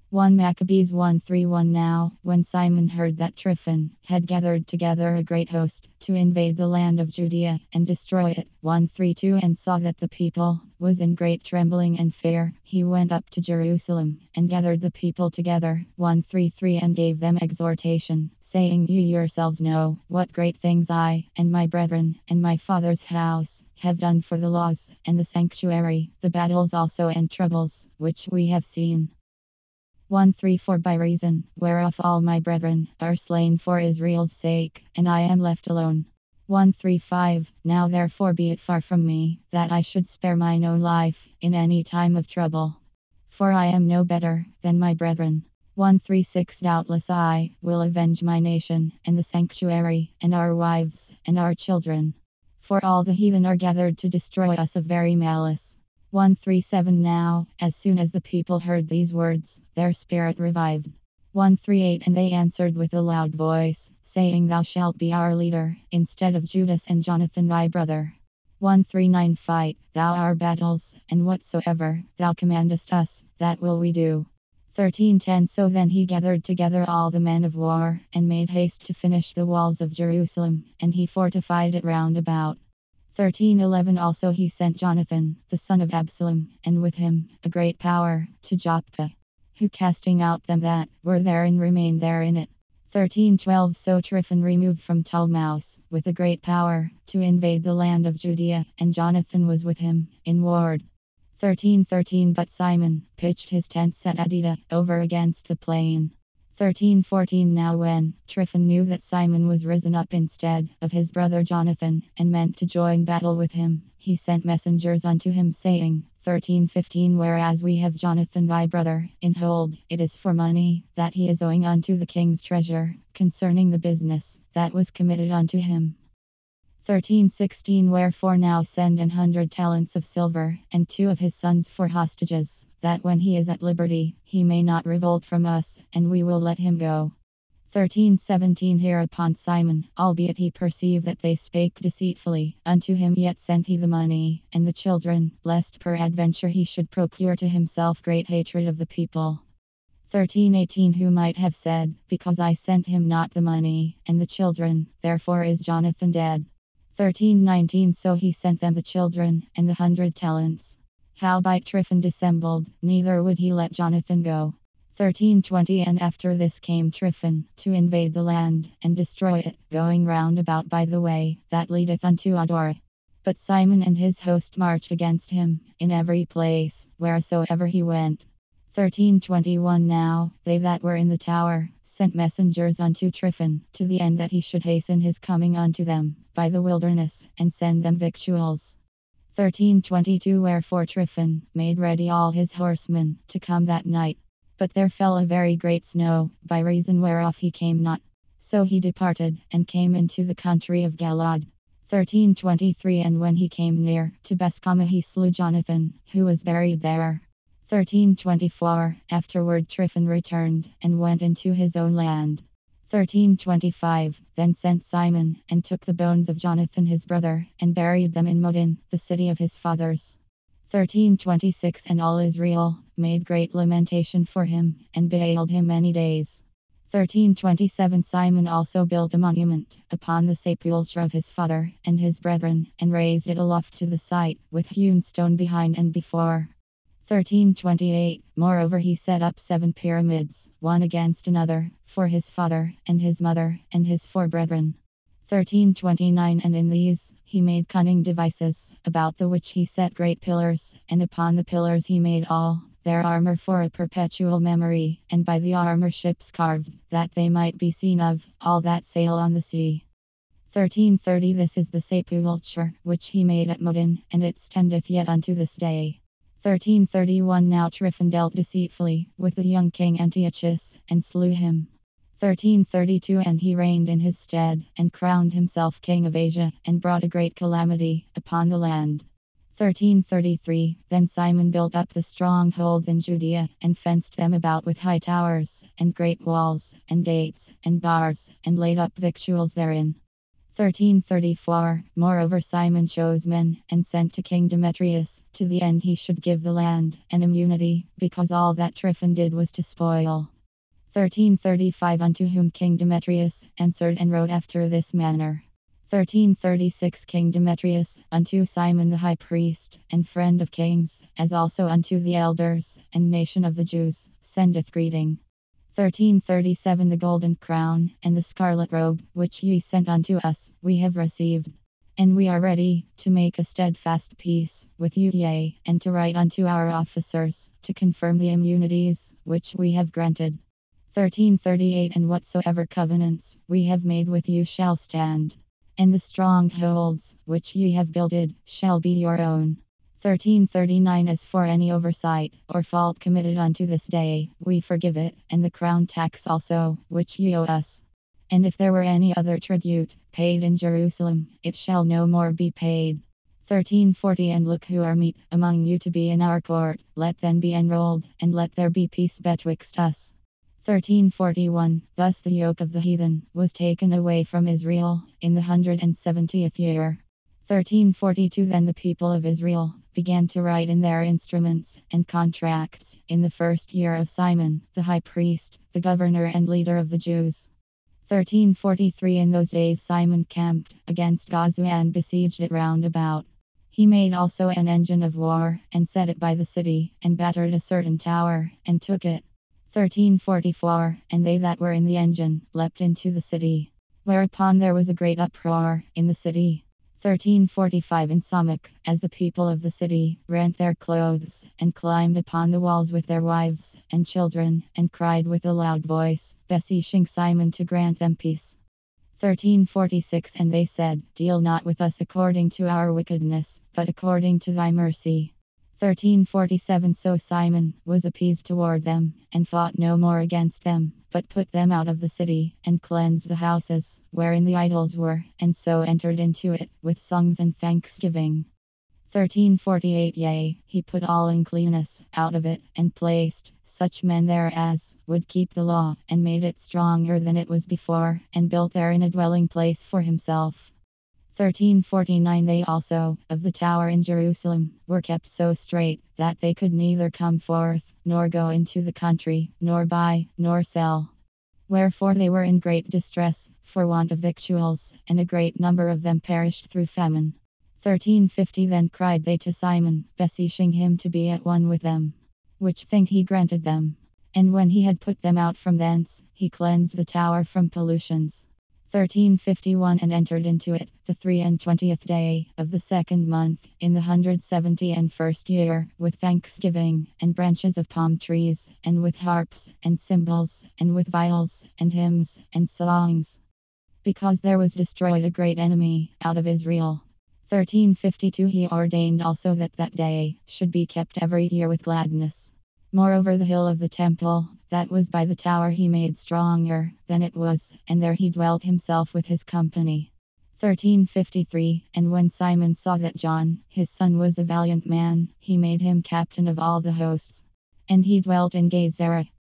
1 Maccabees 1:31. Now, when Simon heard that Tryphon had gathered together a great host to invade the land of Judea and destroy it, 1:32, and saw that the people was in great trembling and fear, he went up to Jerusalem and gathered the people together, 1:33, and gave them exhortation, saying, You yourselves know what great things I and my brethren and my father's house have done for the laws and the sanctuary, the battles also and troubles which we have seen. 1:34, by reason whereof all my brethren are slain for Israel's sake, and I am left alone. 1:35, now therefore be it far from me that I should spare mine own life in any time of trouble, for I am no better than my brethren. 1:36, doubtless I will avenge my nation and the sanctuary and our wives and our children, for all the heathen are gathered to destroy us of very malice. 1:37, now, as soon as the people heard these words, their spirit revived. 1:38, and they answered with a loud voice, saying, Thou shalt be our leader, instead of Judas and Jonathan thy brother. 1:39, Fight thou our battles, and whatsoever thou commandest us, that will we do. 13:10, so then he gathered together all the men of war, and made haste to finish the walls of Jerusalem, and he fortified it round about. 13:11, also he sent Jonathan, the son of Absalom, and with him a great power, to Joppa, who casting out them that were therein remained there in it. 13:12, so Tryphon removed from Ptolemais with a great power to invade the land of Judea, and Jonathan was with him in ward. 13:13, but Simon pitched his tents at Adida over against the plain. 13:14, now when Tryphon knew that Simon was risen up instead of his brother Jonathan, and meant to join battle with him, he sent messengers unto him, saying, 13:15, whereas we have Jonathan thy brother in hold, it is for money that he is owing unto the king's treasure, concerning the business that was committed unto him. 13:16, wherefore now send 100 talents of silver, and 2 of his sons for hostages, that when he is at liberty, he may not revolt from us, and we will let him go. 13:17, hereupon Simon, albeit he perceived that they spake deceitfully unto him, yet sent he the money and the children, lest peradventure he should procure to himself great hatred of the people. 13:18, who might have said, Because I sent him not the money and the children, therefore is Jonathan dead. 13:19, so he sent them the children and the 100 talents. Howbeit Tryphon dissembled, neither would he let Jonathan go. 13:20, and after this came Tryphon to invade the land and destroy it, going round about by the way that leadeth unto Adora. But Simon and his host marched against him in every place wheresoever he went. 13:21, now they that were in the tower sent messengers unto Tryphon, to the end that he should hasten his coming unto them by the wilderness, and send them victuals. 13:22, wherefore Tryphon made ready all his horsemen to come that night. But there fell a very great snow, by reason whereof he came not. So he departed, and came into the country of Galaad. 13:23, and when he came near to Bethscama, he slew Jonathan, who was buried there. 13:24, afterward Tryphon returned, and went into his own land. 13:25, then sent Simon, and took the bones of Jonathan his brother, and buried them in Modin, the city of his fathers. 13:26, and all Israel made great lamentation for him, and bewailed him many days. 13:27, Simon also built a monument upon the sepulchre of his father and his brethren, and raised it aloft to the site, with hewn stone behind and before. 13:28, moreover he set up 7 pyramids, one against another, for his father and his mother and his 4 brethren. 13:29, and in these he made cunning devices, about the which he set great pillars, and upon the pillars he made all their armor for a perpetual memory, and by the armor ships carved, that they might be seen of all that sail on the sea. 13:30, this is the sepulchre which he made at Modin, and it standeth yet unto this day. 13:31, now Tryphon dealt deceitfully with the young king Antiochus, and slew him. 13:32, and he reigned in his stead, and crowned himself king of Asia, and brought a great calamity upon the land. 13:33, then Simon built up the strongholds in Judea, and fenced them about with high towers, and great walls, and gates, and bars, and laid up victuals therein. 1334 Moreover, Simon chose men and sent to King Demetrius, to the end he should give the land and immunity, because all that Tryphon did was to spoil. 1335 Unto whom King Demetrius answered and wrote after this manner. 1336 King Demetrius, unto Simon the high priest, and friend of kings, as also unto the elders and nation of the Jews, sendeth greeting. 1337 The golden crown and the scarlet robe, which ye sent unto us, we have received. And we are ready to make a steadfast peace with you, yea, and to write unto our officers, to confirm the immunities which we have granted. 1338 And whatsoever covenants we have made with you shall stand. And the strongholds which ye have builded shall be your own. 1339 As for any oversight or fault committed unto this day, we forgive it, and the crown tax also, which ye owe us. And if there were any other tribute paid in Jerusalem, it shall no more be paid. 1340 And look who are meet among you to be in our court, let them be enrolled, and let there be peace betwixt us. 1341 Thus the yoke of the heathen was taken away from Israel in the 170th year. 1342 Then the people of Israel began to write in their instruments and contracts in the first year of Simon, the high priest, the governor and leader of the Jews. 1343 In those days Simon camped against Gaza and besieged it round about. He made also an engine of war, and set it by the city, and battered a certain tower, and took it. 1344 And they that were in the engine leapt into the city, whereupon there was a great uproar in the city. 1345 Insomuch, as the people of the city rent their clothes, and climbed upon the walls with their wives and children, and cried with a loud voice, beseeching Simon to grant them peace. 1346 And they said, Deal not with us according to our wickedness, but according to thy mercy. 1347 So Simon was appeased toward them, and fought no more against them, but put them out of the city, and cleansed the houses wherein the idols were, and so entered into it with songs and thanksgiving. 1348 Yea, he put all uncleanness out of it, and placed such men there as would keep the law, and made it stronger than it was before, and built therein a dwelling place for himself. 1349 They also, of the tower in Jerusalem, were kept so strait, that they could neither come forth, nor go into the country, nor buy, nor sell. Wherefore they were in great distress, for want of victuals, and a great number of them perished through famine. 1350 Then cried they to Simon, beseeching him to be at one with them. Which thing he granted them. And when he had put them out from thence, he cleansed the tower from pollutions. 1351 And entered into it the 23rd day of the second month, in the 171st year, with thanksgiving, and branches of palm trees, and with harps, and cymbals, and with viols, and hymns, and songs. Because there was destroyed a great enemy out of Israel. 1352 He ordained also that that day should be kept every year with gladness. Moreover, the hill of the temple, that was by the tower, he made stronger than it was, and there he dwelt himself with his company. 1353 And when Simon saw that John, his son, was a valiant man, he made him captain of all the hosts. And he dwelt in Gezerah.